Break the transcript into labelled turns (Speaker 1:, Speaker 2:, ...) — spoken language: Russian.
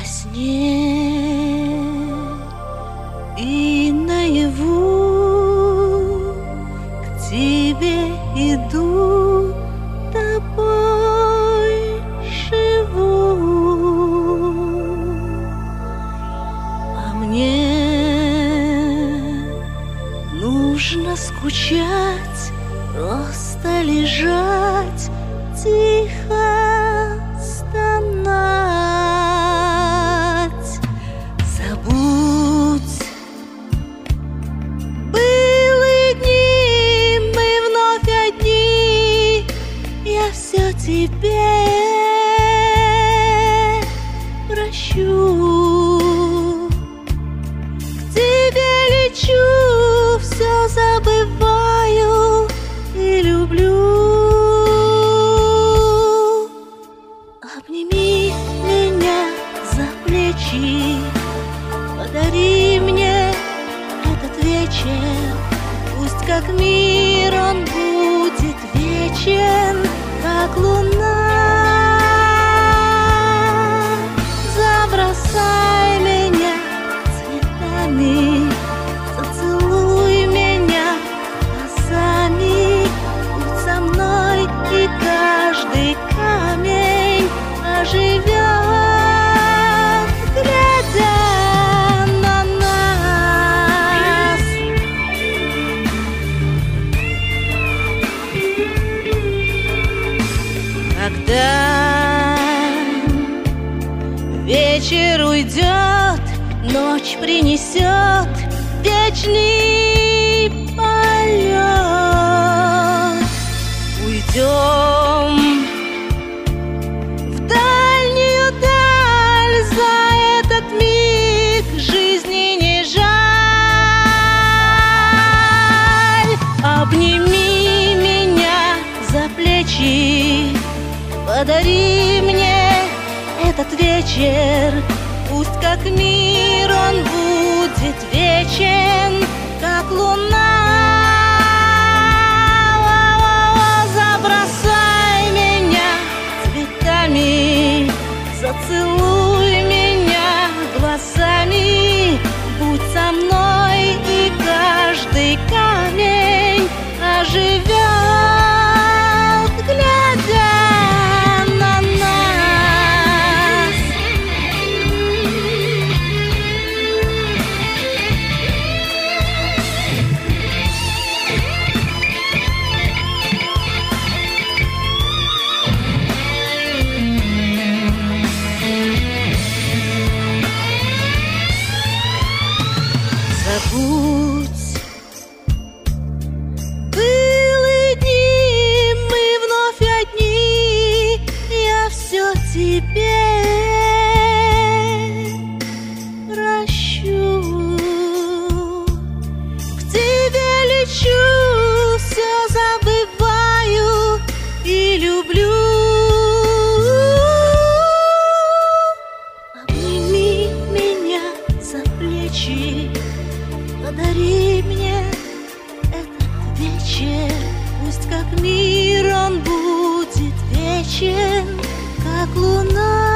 Speaker 1: сне и наяву к тебе иду, тобой живу. А мне нужно скучать, просто лежать, тихо стонать. Забудь былые дни, мы вновь одни, я все тебе прощу. К тебе лечу, все забываю и люблю. Обними меня за плечи, подари мне этот вечер. Пусть как мир он будет вечен, как луна. Забросай меня цветами, зацелуй меня глазами. Будь со мной, и каждый камень оживет, глядя на нас. Когда вечер уйдет, ночь принесет вечный полет. Уйдем в дальнюю даль, за этот миг жизни не жаль. Обними меня за плечи, подари мне этот вечер. Пусть как мир он будет вечен, как луна. Забросай меня цветами, зацелуй меня глазами. Будь со мной, и каждый камень оживет, глядя на нас. Забудь былые дни, мы вновь одни, я все тебе прощу. К тебе лечу, все забываю и люблю. Обними меня за плечи, подари мне этот вечер. Пусть как мир он будет вечен, как луна.